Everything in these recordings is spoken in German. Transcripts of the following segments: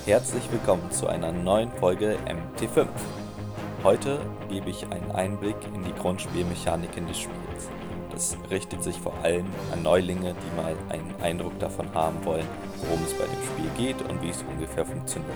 Herzlich willkommen zu einer neuen Folge MT5. Heute gebe ich einen Einblick in die Grundspielmechaniken des Spiels. Das richtet sich vor allem an Neulinge, die mal einen Eindruck davon haben wollen, worum es bei dem Spiel geht und wie es ungefähr funktioniert.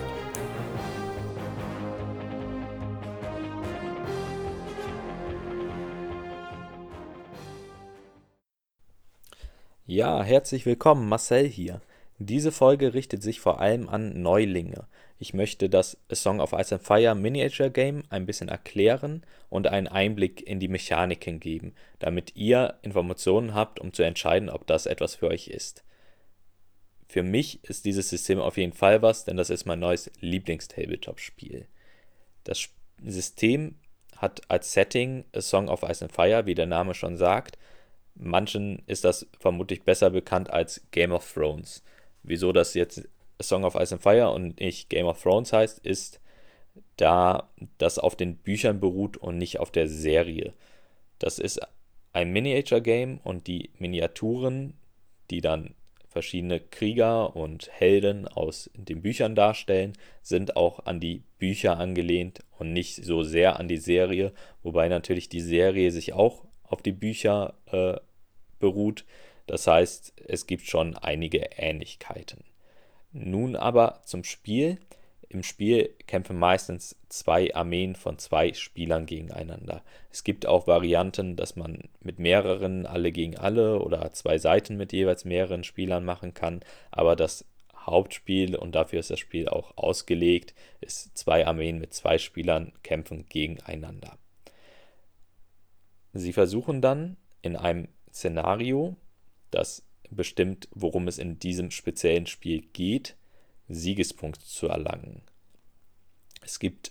Ja, herzlich willkommen, Marcel hier. Diese Folge richtet sich vor allem an Neulinge. Ich möchte das A Song of Ice and Fire Miniature Game ein bisschen erklären und einen Einblick in die Mechaniken geben, damit ihr Informationen habt, um zu entscheiden, ob das etwas für euch ist. Für mich ist dieses System auf jeden Fall was, denn das ist mein neues Lieblings-Tabletop-Spiel. Das System hat als Setting A Song of Ice and Fire, wie der Name schon sagt. Manchen ist das vermutlich besser bekannt als Game of Thrones. Wieso das jetzt A Song of Ice and Fire und nicht Game of Thrones heißt, ist, da das auf den Büchern beruht und nicht auf der Serie. Das ist ein Miniature-Game und die Miniaturen, die dann verschiedene Krieger und Helden aus den Büchern darstellen, sind auch an die Bücher angelehnt und nicht so sehr an die Serie, wobei natürlich die Serie sich auch auf die Bücher beruht. Das heißt, es gibt schon einige Ähnlichkeiten. Nun aber zum Spiel. Im Spiel kämpfen meistens zwei Armeen von zwei Spielern gegeneinander. Es gibt auch Varianten, dass man mit mehreren alle gegen alle oder zwei Seiten mit jeweils mehreren Spielern machen kann, aber das Hauptspiel, und dafür ist das Spiel auch ausgelegt, ist zwei Armeen mit zwei Spielern kämpfen gegeneinander. Sie versuchen dann in einem Szenario, das bestimmt, worum es in diesem speziellen Spiel geht, Siegespunkte zu erlangen. Es gibt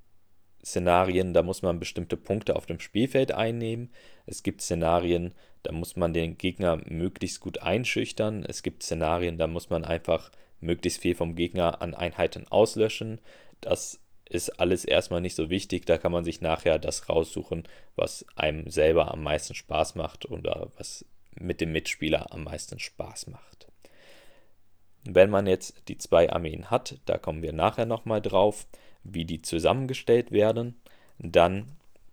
Szenarien, da muss man bestimmte Punkte auf dem Spielfeld einnehmen. Es gibt Szenarien, da muss man den Gegner möglichst gut einschüchtern. Es gibt Szenarien, da muss man einfach möglichst viel vom Gegner an Einheiten auslöschen. Das ist alles erstmal nicht so wichtig. Da kann man sich nachher das raussuchen, was einem selber am meisten Spaß macht oder was mit dem Mitspieler am meisten Spaß macht. Wenn man jetzt die zwei Armeen hat, da kommen wir nachher nochmal drauf, wie die zusammengestellt werden, dann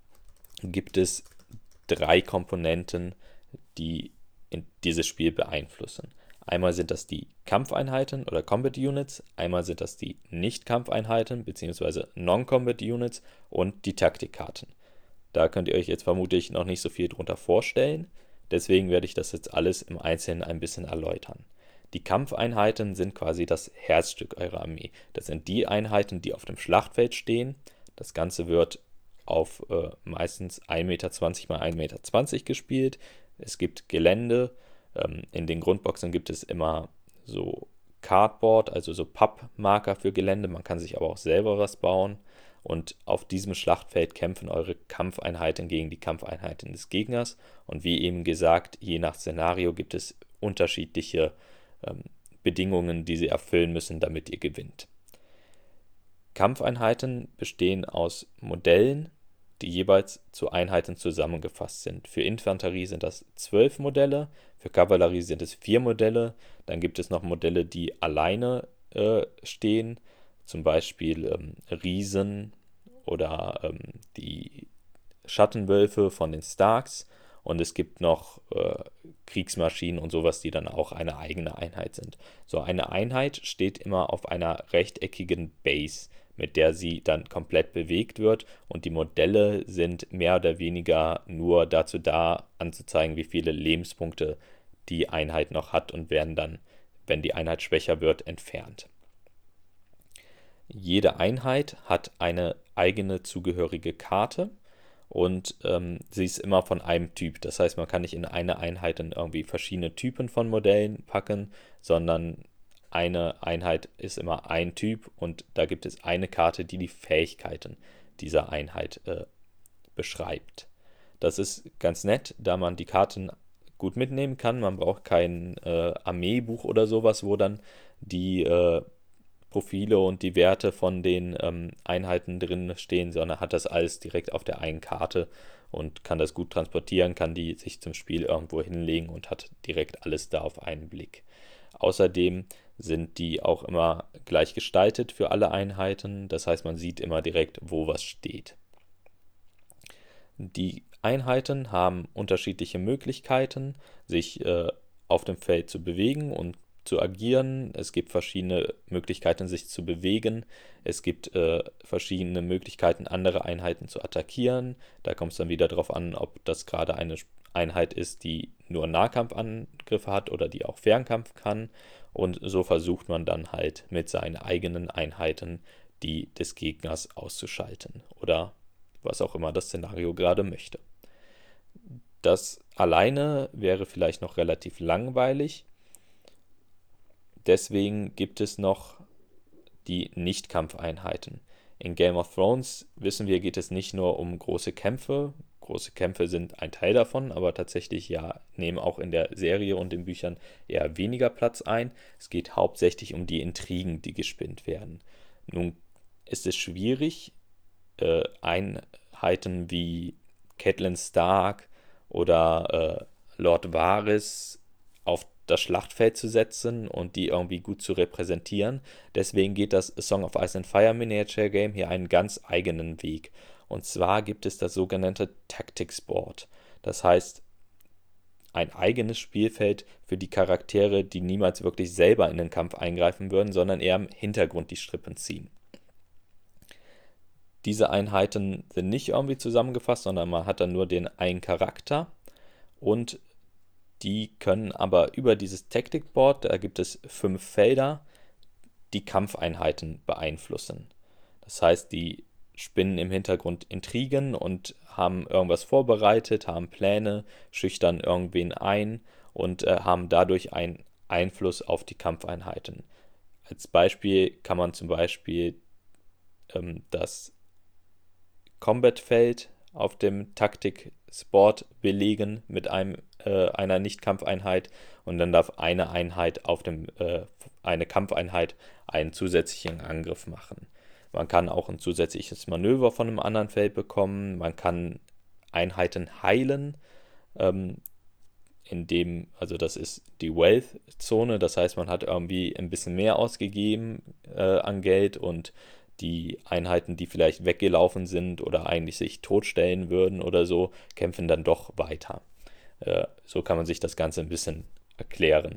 gibt es drei Komponenten, die dieses Spiel beeinflussen. Einmal sind das die Kampfeinheiten oder Combat Units, einmal sind das die Nicht-Kampfeinheiten bzw. Non-Combat Units und die Taktikkarten. Da könnt ihr euch jetzt vermutlich noch nicht so viel drunter vorstellen, deswegen werde ich das jetzt alles im Einzelnen ein bisschen erläutern. Die Kampfeinheiten sind quasi das Herzstück eurer Armee. Das sind die Einheiten, die auf dem Schlachtfeld stehen. Das Ganze wird auf meistens 1,20 m x 1,20 m gespielt. Es gibt Gelände. In den Grundboxen gibt es immer so Cardboard, also so Pappmarker für Gelände. Man kann sich aber auch selber was bauen. Und auf diesem Schlachtfeld kämpfen eure Kampfeinheiten gegen die Kampfeinheiten des Gegners. Und wie eben gesagt, je nach Szenario gibt es unterschiedliche Bedingungen, die sie erfüllen müssen, damit ihr gewinnt. Kampfeinheiten bestehen aus Modellen, die jeweils zu Einheiten zusammengefasst sind. Für Infanterie sind das 12 Modelle, für Kavallerie sind es 4 Modelle, dann gibt es noch Modelle, die alleine stehen, zum Beispiel Riesen oder die Schattenwölfe von den Starks. Und es gibt noch Kriegsmaschinen und sowas, die dann auch eine eigene Einheit sind. So eine Einheit steht immer auf einer rechteckigen Base, mit der sie dann komplett bewegt wird. Und die Modelle sind mehr oder weniger nur dazu da, anzuzeigen, wie viele Lebenspunkte die Einheit noch hat und werden dann, wenn die Einheit schwächer wird, entfernt. Jede Einheit hat eine eigene zugehörige Karte. Und sie ist immer von einem Typ. Das heißt, man kann nicht in eine Einheit dann irgendwie verschiedene Typen von Modellen packen, sondern eine Einheit ist immer ein Typ und da gibt es eine Karte, die die Fähigkeiten dieser Einheit beschreibt. Das ist ganz nett, da man die Karten gut mitnehmen kann. Man braucht kein Armeebuch oder sowas, wo dann die Profile und die Werte von den Einheiten drin stehen, sondern hat das alles direkt auf der einen Karte und kann das gut transportieren, kann die sich zum Spiel irgendwo hinlegen und hat direkt alles da auf einen Blick. Außerdem sind die auch immer gleich gestaltet für alle Einheiten. Das heißt, man sieht immer direkt, wo was steht. Die Einheiten haben unterschiedliche Möglichkeiten, sich auf dem Feld zu bewegen und zu agieren. Es gibt verschiedene Möglichkeiten, sich zu bewegen. Es gibt verschiedene Möglichkeiten, andere Einheiten zu attackieren. Da kommt es dann wieder darauf an, ob das gerade eine Einheit ist, die nur Nahkampfangriffe hat oder die auch Fernkampf kann. Und so versucht man dann halt mit seinen eigenen Einheiten die des Gegners auszuschalten oder was auch immer das Szenario gerade möchte. Das alleine wäre vielleicht noch relativ langweilig. Deswegen gibt es noch die Nicht-Kampfeinheiten. In Game of Thrones, wissen wir, geht es nicht nur um große Kämpfe. Große Kämpfe sind ein Teil davon, aber tatsächlich ja nehmen auch in der Serie und den Büchern eher weniger Platz ein. Es geht hauptsächlich um die Intrigen, die gespinnt werden. Nun ist es schwierig, Einheiten wie Catelyn Stark oder Lord Varys auf das Schlachtfeld zu setzen und die irgendwie gut zu repräsentieren. Deswegen geht das Song of Ice and Fire Miniature Game hier einen ganz eigenen Weg. Und zwar gibt es das sogenannte Tactics Board. Das heißt, ein eigenes Spielfeld für die Charaktere, die niemals wirklich selber in den Kampf eingreifen würden, sondern eher im Hintergrund die Strippen ziehen. Diese Einheiten sind nicht irgendwie zusammengefasst, sondern man hat dann nur den einen Charakter und die können aber über dieses Tactic Board, da gibt es 5 Felder, die Kampfeinheiten beeinflussen. Das heißt, die spinnen im Hintergrund Intrigen und haben irgendwas vorbereitet, haben Pläne, schüchtern irgendwen ein und haben dadurch einen Einfluss auf die Kampfeinheiten. Als Beispiel kann man zum Beispiel das Combat-Feld auf dem Taktik-Sport belegen mit einer Nicht-Kampfeinheit und dann darf eine Einheit eine Kampfeinheit einen zusätzlichen Angriff machen. Man kann auch ein zusätzliches Manöver von einem anderen Feld bekommen. Man kann Einheiten heilen, also das ist die Wealth-Zone, das heißt, man hat irgendwie ein bisschen mehr ausgegeben an Geld und die Einheiten, die vielleicht weggelaufen sind oder eigentlich sich totstellen würden oder so, kämpfen dann doch weiter. So kann man sich das Ganze ein bisschen erklären.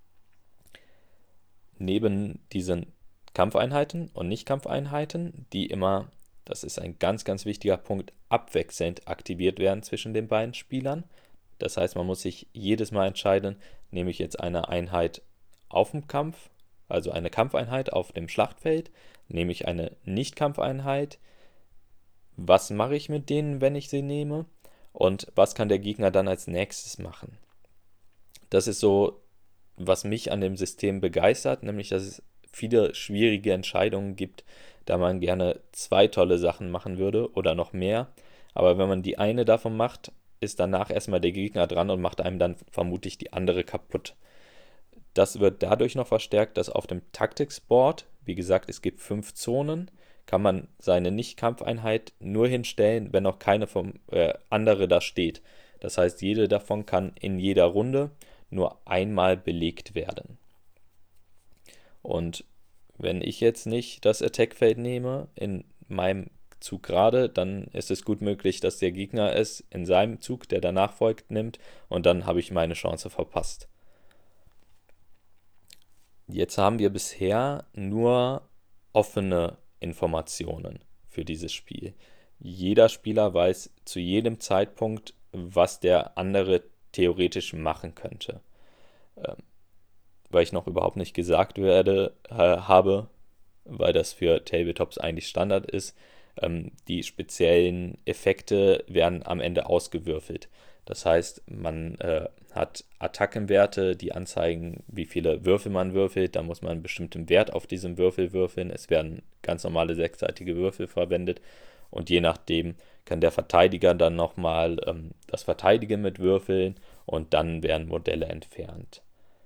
Neben diesen Kampfeinheiten und Nicht-Kampfeinheiten, die immer, das ist ein ganz, ganz wichtiger Punkt, abwechselnd aktiviert werden zwischen den beiden Spielern. Das heißt, man muss sich jedes Mal entscheiden, nehme ich jetzt eine Einheit auf dem Kampf, also eine Kampfeinheit auf dem Schlachtfeld, nehme ich eine Nicht-Kampfeinheit, was mache ich mit denen, wenn ich sie nehme und was kann der Gegner dann als nächstes machen. Das ist so, was mich an dem System begeistert, nämlich dass es viele schwierige Entscheidungen gibt, da man gerne 2 tolle Sachen machen würde oder noch mehr, aber wenn man die eine davon macht, ist danach erstmal der Gegner dran und macht einem dann vermutlich die andere kaputt. Das wird dadurch noch verstärkt, dass auf dem Taktics-Board, wie gesagt, es gibt 5 Zonen, kann man seine Nicht-Kampfeinheit nur hinstellen, wenn noch keine andere da steht. Das heißt, jede davon kann in jeder Runde nur einmal belegt werden. Und wenn ich jetzt nicht das Attack-Feld nehme, in meinem Zug gerade, dann ist es gut möglich, dass der Gegner es in seinem Zug, der danach folgt, nimmt und dann habe ich meine Chance verpasst. Jetzt haben wir bisher nur offene Informationen für dieses Spiel. Jeder Spieler weiß zu jedem Zeitpunkt, was der andere theoretisch machen könnte. Weil ich noch überhaupt nicht gesagt habe, weil das für Tabletops eigentlich Standard ist, die speziellen Effekte werden am Ende ausgewürfelt. Das heißt, man hat Attackenwerte, die anzeigen, wie viele Würfel man würfelt. Da muss man einen bestimmten Wert auf diesem Würfel würfeln. Es werden ganz normale 6-seitige Würfel verwendet. Und je nachdem kann der Verteidiger dann nochmal das Verteidigen mit würfeln und dann werden Modelle entfernt.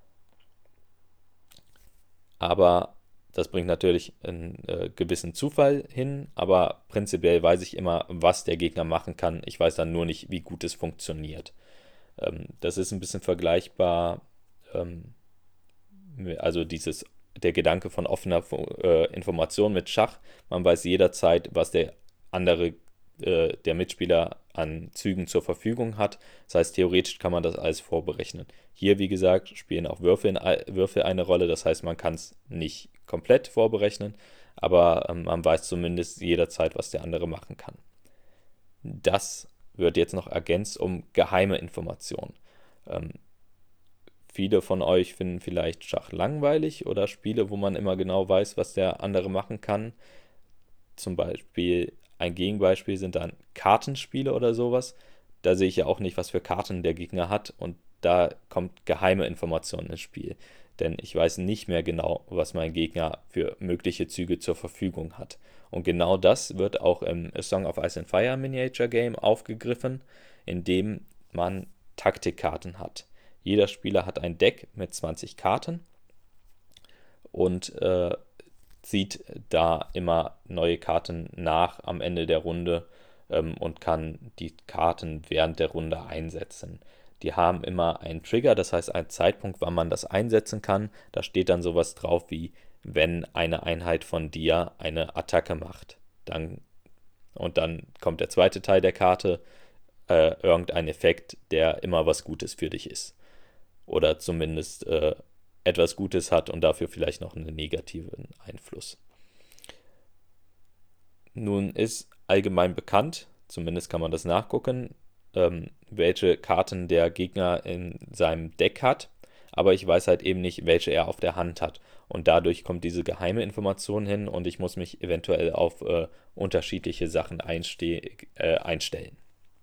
Aber das bringt natürlich einen gewissen Zufall hin, aber prinzipiell weiß ich immer, was der Gegner machen kann. Ich weiß dann nur nicht, wie gut es funktioniert. Das ist ein bisschen vergleichbar, also dieses der Gedanke von offener Information mit Schach. Man weiß jederzeit, was der Mitspieler an Zügen zur Verfügung hat. Das heißt, theoretisch kann man das alles vorberechnen. Hier, wie gesagt, spielen auch Würfel eine Rolle. Das heißt, man kann es nicht komplett vorberechnen, aber man weiß zumindest jederzeit, was der andere machen kann. Das wird jetzt noch ergänzt um geheime Informationen. Viele von euch finden vielleicht Schach langweilig oder Spiele, wo man immer genau weiß, was der andere machen kann. Zum Beispiel ein Gegenbeispiel sind dann Kartenspiele oder sowas. Da sehe ich ja auch nicht, was für Karten der Gegner hat, und da kommt geheime Information ins Spiel. Denn ich weiß nicht mehr genau, was mein Gegner für mögliche Züge zur Verfügung hat. Und genau das wird auch im A Song of Ice and Fire Miniature Game aufgegriffen, indem man Taktikkarten hat. Jeder Spieler hat ein Deck mit 20 Karten und zieht da immer neue Karten nach am Ende der Runde und kann die Karten während der Runde einsetzen. Die haben immer einen Trigger, das heißt einen Zeitpunkt, wann man das einsetzen kann. Da steht dann sowas drauf wie, wenn eine Einheit von dir eine Attacke macht. Dann kommt der zweite Teil der Karte, irgendein Effekt, der immer was Gutes für dich ist. Oder zumindest etwas Gutes hat und dafür vielleicht noch einen negativen Einfluss. Nun ist allgemein bekannt, zumindest kann man das nachgucken, welche Karten der Gegner in seinem Deck hat, aber ich weiß halt eben nicht, welche er auf der Hand hat. Und dadurch kommt diese geheime Information hin und ich muss mich eventuell auf unterschiedliche Sachen einstellen.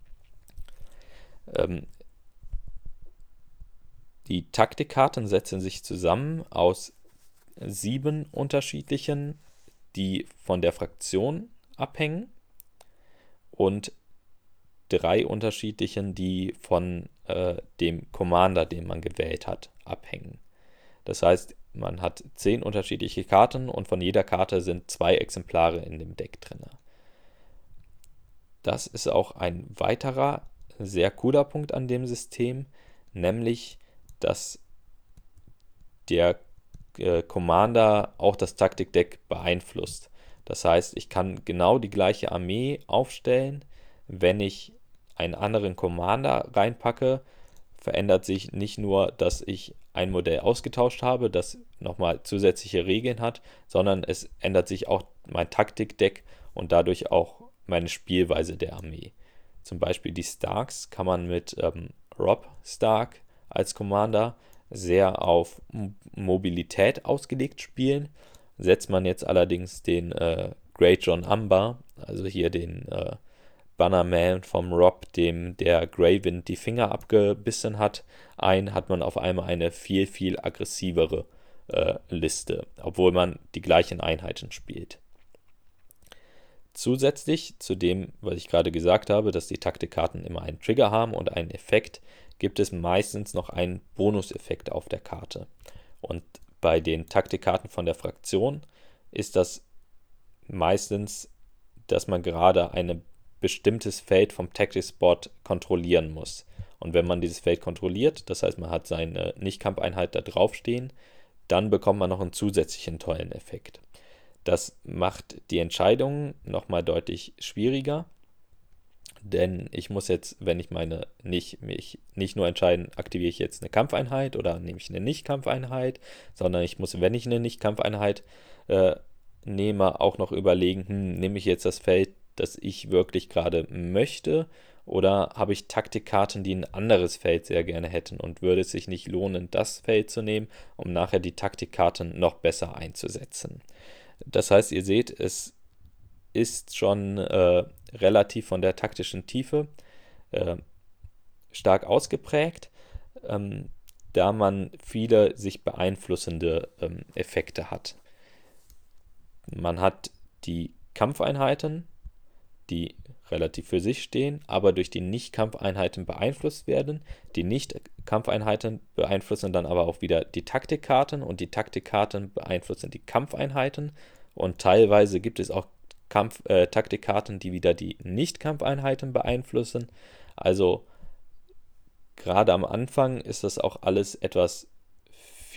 Die Taktikkarten setzen sich zusammen aus 7 unterschiedlichen, die von der Fraktion abhängen, und 3 unterschiedlichen, die von dem Commander, den man gewählt hat, abhängen. Das heißt, man hat 10 unterschiedliche Karten und von jeder Karte sind 2 Exemplare in dem Deck drin. Das ist auch ein weiterer sehr cooler Punkt an dem System, nämlich, dass der Commander auch das Taktikdeck beeinflusst. Das heißt, ich kann genau die gleiche Armee aufstellen. Wenn ich einen anderen Commander reinpacke, verändert sich nicht nur, dass ich ein Modell ausgetauscht habe, das nochmal zusätzliche Regeln hat, sondern es ändert sich auch mein Taktikdeck und dadurch auch meine Spielweise der Armee. Zum Beispiel die Starks kann man mit Robb Stark als Commander sehr auf Mobilität ausgelegt spielen. Setzt man jetzt allerdings den Great John Umber, also hier den Bannerman vom Robb, dem der Greywind die Finger abgebissen hat, hat man auf einmal eine viel, viel aggressivere Liste, obwohl man die gleichen Einheiten spielt. Zusätzlich zu dem, was ich gerade gesagt habe, dass die Taktikkarten immer einen Trigger haben und einen Effekt, gibt es meistens noch einen Bonuseffekt auf der Karte. Und bei den Taktikkarten von der Fraktion ist das meistens, dass man gerade ein bestimmtes Feld vom Tactics-Board kontrollieren muss. Und wenn man dieses Feld kontrolliert, das heißt, man hat seine Nicht-Kampfeinheit da draufstehen, dann bekommt man noch einen zusätzlichen tollen Effekt. Das macht die Entscheidung nochmal deutlich schwieriger, denn ich muss jetzt, wenn ich mich nicht nur entscheiden, aktiviere ich jetzt eine Kampfeinheit oder nehme ich eine Nicht-Kampfeinheit, sondern ich muss, wenn ich eine Nicht-Kampfeinheit nehme, auch noch überlegen, nehme ich jetzt das Feld, das ich wirklich gerade möchte, oder habe ich Taktikkarten, die ein anderes Feld sehr gerne hätten, und würde es sich nicht lohnen, das Feld zu nehmen, um nachher die Taktikkarten noch besser einzusetzen. Das heißt, ihr seht, es ist schon relativ von der taktischen Tiefe stark ausgeprägt, da man viele sich beeinflussende Effekte hat. Man hat die Kampfeinheiten, die relativ für sich stehen, aber durch die Nicht-Kampfeinheiten beeinflusst werden. Die Nicht-Kampfeinheiten beeinflussen dann aber auch wieder die Taktikkarten und die Taktikkarten beeinflussen die Kampfeinheiten, und teilweise gibt es auch Taktikkarten, die wieder die Nicht-Kampfeinheiten beeinflussen. Also gerade am Anfang ist das auch alles etwas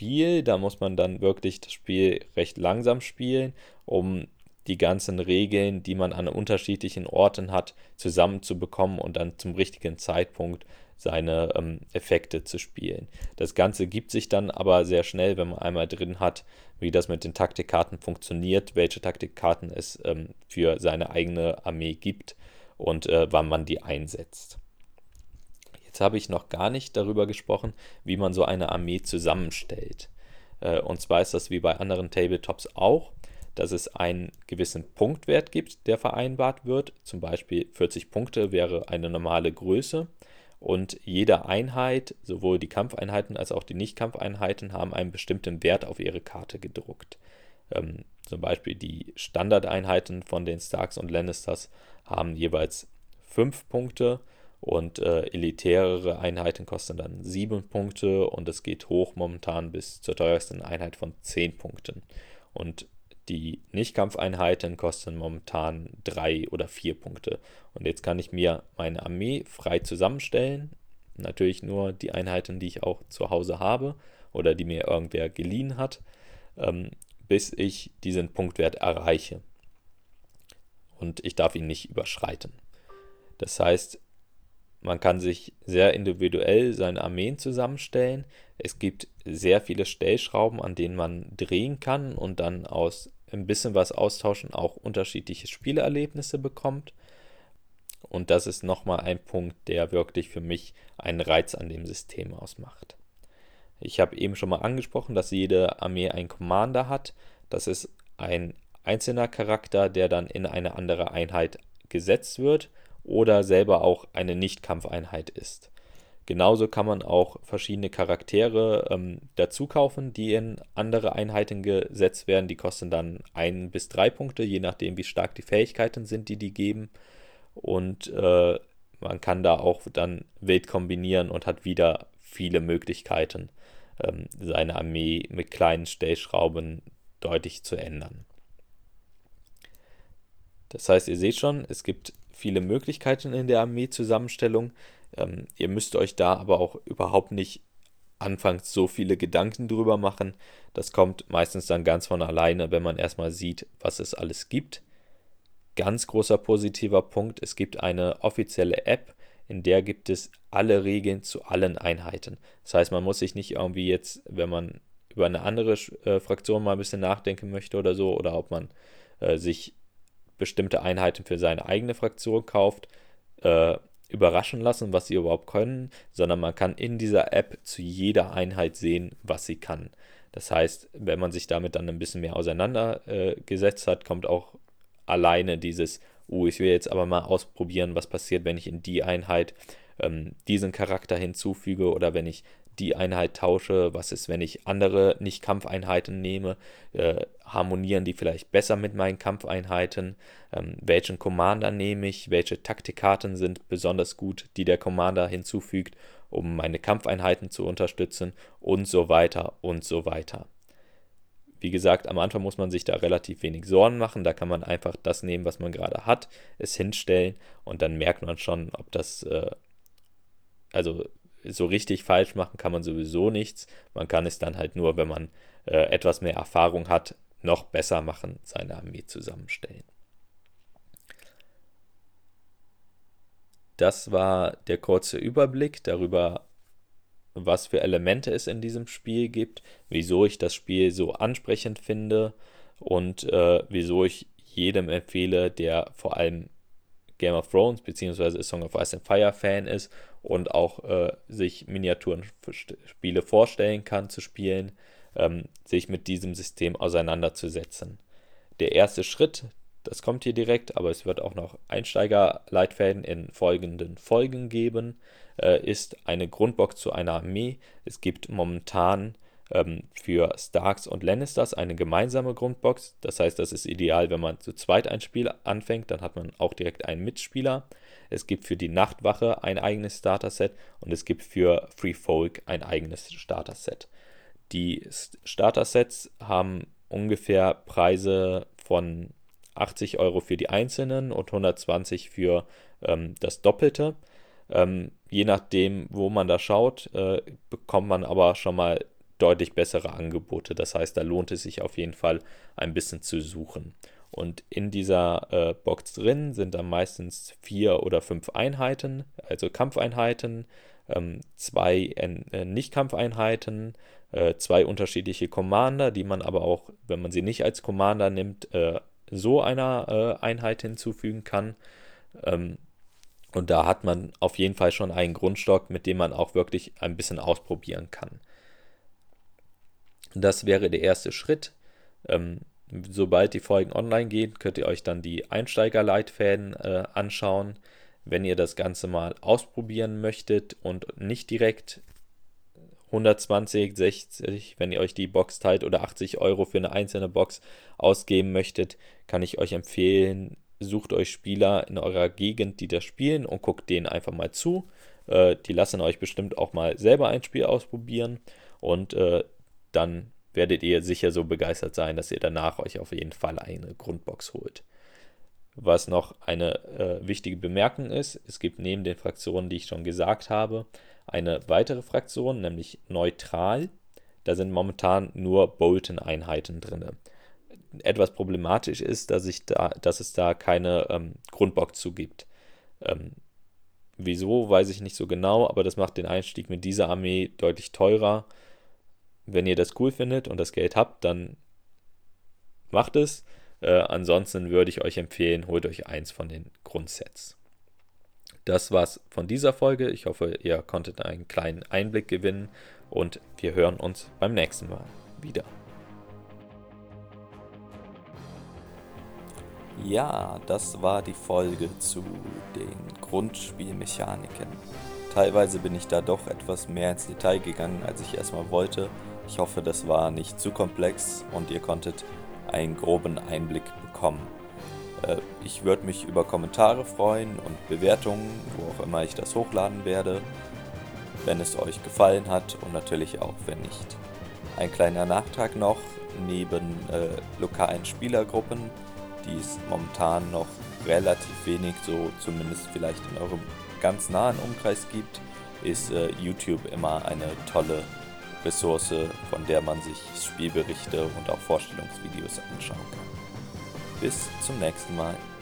viel. Da muss man dann wirklich das Spiel recht langsam spielen, um die ganzen Regeln, die man an unterschiedlichen Orten hat, zusammenzubekommen und dann zum richtigen Zeitpunkt seine Effekte zu spielen. Das Ganze gibt sich dann aber sehr schnell, wenn man einmal drin hat, wie das mit den Taktikkarten funktioniert, welche Taktikkarten es für seine eigene Armee gibt und wann man die einsetzt. Jetzt habe ich noch gar nicht darüber gesprochen, wie man so eine Armee zusammenstellt. Und zwar ist das wie bei anderen Tabletops auch, dass es einen gewissen Punktwert gibt, der vereinbart wird. Zum Beispiel 40 Punkte wäre eine normale Größe. Und jede Einheit, sowohl die Kampfeinheiten als auch die Nicht-Kampfeinheiten, haben einen bestimmten Wert auf ihre Karte gedruckt. Zum Beispiel die Standardeinheiten von den Starks und Lannisters haben jeweils 5 Punkte und elitärere Einheiten kosten dann 7 Punkte und es geht hoch momentan bis zur teuersten Einheit von 10 Punkten. Und die Nicht-Kampfeinheiten kosten momentan 3 oder 4 Punkte. Und jetzt kann ich mir meine Armee frei zusammenstellen. Natürlich nur die Einheiten, die ich auch zu Hause habe oder die mir irgendwer geliehen hat, bis ich diesen Punktwert erreiche. Und ich darf ihn nicht überschreiten. Das heißt, man kann sich sehr individuell seine Armeen zusammenstellen. Es gibt sehr viele Stellschrauben, an denen man drehen kann und dann aus ein bisschen was austauschen auch unterschiedliche Spielerlebnisse bekommt. Und das ist nochmal ein Punkt, der wirklich für mich einen Reiz an dem System ausmacht. Ich habe eben schon mal angesprochen, dass jede Armee einen Commander hat. Das ist ein einzelner Charakter, der dann in eine andere Einheit gesetzt wird oder selber auch eine Nicht-Kampfeinheit ist. Genauso kann man auch verschiedene Charaktere dazu kaufen, die in andere Einheiten gesetzt werden. Die kosten dann 1 bis 3 Punkte, je nachdem, wie stark die Fähigkeiten sind, die geben. Und man kann da auch dann wild kombinieren und hat wieder viele Möglichkeiten, seine Armee mit kleinen Stellschrauben deutlich zu ändern. Das heißt, ihr seht schon, es gibt viele Möglichkeiten in der Armeezusammenstellung. Ihr müsst euch da aber auch überhaupt nicht anfangs so viele Gedanken drüber machen. Das kommt meistens dann ganz von alleine, wenn man erstmal sieht, was es alles gibt. Ganz großer positiver Punkt, es gibt eine offizielle App, in der gibt es alle Regeln zu allen Einheiten. Das heißt, man muss sich nicht irgendwie jetzt, wenn man über eine andere Fraktion mal ein bisschen nachdenken möchte oder so, oder ob man sich bestimmte Einheiten für seine eigene Fraktion kauft, überraschen lassen, was sie überhaupt können, sondern man kann in dieser App zu jeder Einheit sehen, was sie kann. Das heißt, wenn man sich damit dann ein bisschen mehr auseinandergesetzt hat, kommt auch alleine dieses, ich will jetzt aber mal ausprobieren, was passiert, wenn ich in die Einheit diesen Charakter hinzufüge oder wenn ich die Einheit tausche, was ist, wenn ich andere Nicht-Kampfeinheiten nehme, harmonieren die vielleicht besser mit meinen Kampfeinheiten, welchen Commander nehme ich, welche Taktikkarten sind besonders gut, die der Commander hinzufügt, um meine Kampfeinheiten zu unterstützen und so weiter und so weiter. Wie gesagt, am Anfang muss man sich da relativ wenig Sorgen machen, da kann man einfach das nehmen, was man gerade hat, es hinstellen und dann merkt man schon, ob das, also so richtig falsch machen kann man sowieso nichts. Man kann es dann halt nur, wenn man etwas mehr Erfahrung hat, noch besser machen, seine Armee zusammenstellen. Das war der kurze Überblick darüber, was für Elemente es in diesem Spiel gibt, wieso ich das Spiel so ansprechend finde und wieso ich jedem empfehle, der vor allem Game of Thrones bzw. Song of Ice and Fire Fan ist und auch sich Miniaturenspiele vorstellen kann zu spielen, sich mit diesem System auseinanderzusetzen. Der erste Schritt, das kommt hier direkt, aber es wird auch noch Einsteigerleitfäden in folgenden Folgen geben, ist eine Grundbox zu einer Armee. Es gibt momentan für Starks und Lannisters eine gemeinsame Grundbox. Das heißt, das ist ideal, wenn man zu zweit ein Spiel anfängt, dann hat man auch direkt einen Mitspieler. Es gibt für die Nachtwache ein eigenes Starter-Set und es gibt für Free Folk ein eigenes Starter-Set. Die Starter-Sets haben ungefähr Preise von 80 Euro für die einzelnen und 120 für das Doppelte. Je nachdem, wo man da schaut, bekommt man aber schon mal deutlich bessere Angebote. Das heißt, da lohnt es sich auf jeden Fall ein bisschen zu suchen. Und in dieser Box drin sind dann meistens 4 oder 5 Einheiten, also Kampfeinheiten, 2 Nicht-Kampfeinheiten, 2 unterschiedliche Commander, die man aber auch, wenn man sie nicht als Commander nimmt, so einer Einheit hinzufügen kann. Und da hat man auf jeden Fall schon einen Grundstock, mit dem man auch wirklich ein bisschen ausprobieren kann. Das wäre der erste Schritt. Sobald die Folgen online gehen, könnt ihr euch dann die Einsteigerleitfäden anschauen. Wenn ihr das Ganze mal ausprobieren möchtet und nicht direkt 120, 60, wenn ihr euch die Box teilt oder 80 € für eine einzelne Box ausgeben möchtet, kann ich euch empfehlen, sucht euch Spieler in eurer Gegend, die das spielen und guckt denen einfach mal zu. Die lassen euch bestimmt auch mal selber ein Spiel ausprobieren und dann werdet ihr sicher so begeistert sein, dass ihr danach euch auf jeden Fall eine Grundbox holt. Was noch eine wichtige Bemerkung ist, es gibt neben den Fraktionen, die ich schon gesagt habe, eine weitere Fraktion, nämlich neutral. Da sind momentan nur Bolton-Einheiten drin. Etwas problematisch ist, dass es da keine Grundbox zu gibt. Wieso, weiß ich nicht so genau, aber das macht den Einstieg mit dieser Armee deutlich teurer. Wenn ihr das cool findet und das Geld habt, dann macht es. Ansonsten würde ich euch empfehlen, holt euch eins von den Grundsets. Das war's von dieser Folge. Ich hoffe, ihr konntet einen kleinen Einblick gewinnen und wir hören uns beim nächsten Mal wieder. Ja, das war die Folge zu den Grundspielmechaniken. Teilweise bin ich da doch etwas mehr ins Detail gegangen, als ich erstmal wollte. Ich hoffe, das war nicht zu komplex und ihr konntet einen groben Einblick bekommen. Ich würde mich über Kommentare freuen und Bewertungen, wo auch immer ich das hochladen werde, wenn es euch gefallen hat und natürlich auch, wenn nicht. Ein kleiner Nachtrag noch, neben lokalen Spielergruppen, die es momentan noch relativ wenig, so zumindest vielleicht in eurem ganz nahen Umkreis gibt, ist YouTube immer eine tolle Ressource, von der man sich Spielberichte und auch Vorstellungsvideos anschauen kann. Bis zum nächsten Mal.